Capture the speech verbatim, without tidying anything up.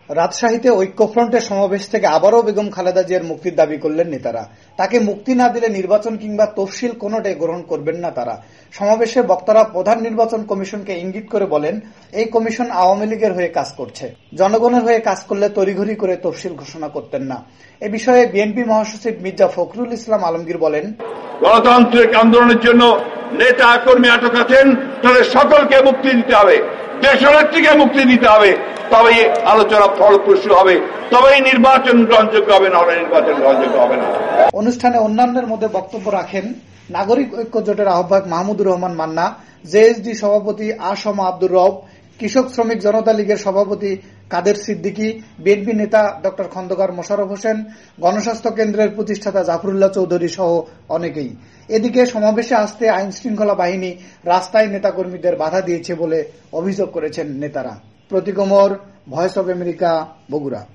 রাজশাহীতে ঐক্যফ্রন্টের সমাবেশ থেকে আবারও বেগম খালেদা জিয়ার মুক্তির দাবি করলেন নেতারা। তাকে মুক্তি না দিলে নির্বাচন কিংবা তফসিল কোনোটাই গ্রহণ করবেন না তারা। সমাবেশে বক্তারা প্রধান নির্বাচন কমিশনকে ইঙ্গিত করে বলেন, এই কমিশন আওয়ামী লীগের হয়ে কাজ করছে, জনগণের হয়ে কাজ করলে তড়িঘড়ি করে তফসিল ঘোষণা করতেন না। এ বিষয়ে বিএনপি মহাসচিব মির্জা ফখরুল ইসলাম আলমগীর বলেন, গণতান্ত্রিক আন্দোলনের জন্য নেতা কর্মী আটক আছেন, তাদের সকলকে মুক্তি দিতে হবে, দেশনেত্রীকে মুক্তি দিতে হবে, তবেই আলোচনা ফলপ্রসূ হবে, তবেই নির্বাচন গ্রহণযোগ্য হবে, না নির্বাচন গ্রহণযোগ্য হবে না। অনুষ্ঠানে অন্যান্যের মধ্যে বক্তব্য রাখেন নাগরিক ঐক্য জোটের আহ্বায়ক মাহমুদুর রহমান মান্না, জেএসডি সভাপতি আসম আব্দুর রব, কৃষক শ্রমিক জনতা লীগের সভাপতি কাদের সিদ্দিকী, বিএনপি নেতা ডক্টর খন্দকার মোশাররফ হোসেন, গণস্বাস্থ্য কেন্দ্রের প্রতিষ্ঠাতা জাফরুল্লাহ চৌধুরী সহ অনেকেই। এদিকে সমাবেশে আসতে আইন শৃঙ্খলা বাহিনী রাস্তায় নেতাকর্মীদের বাধা দিয়েছে বলে অভিযোগ করেছেন নেতারা। Protik Omar, Voice of America, Bogura.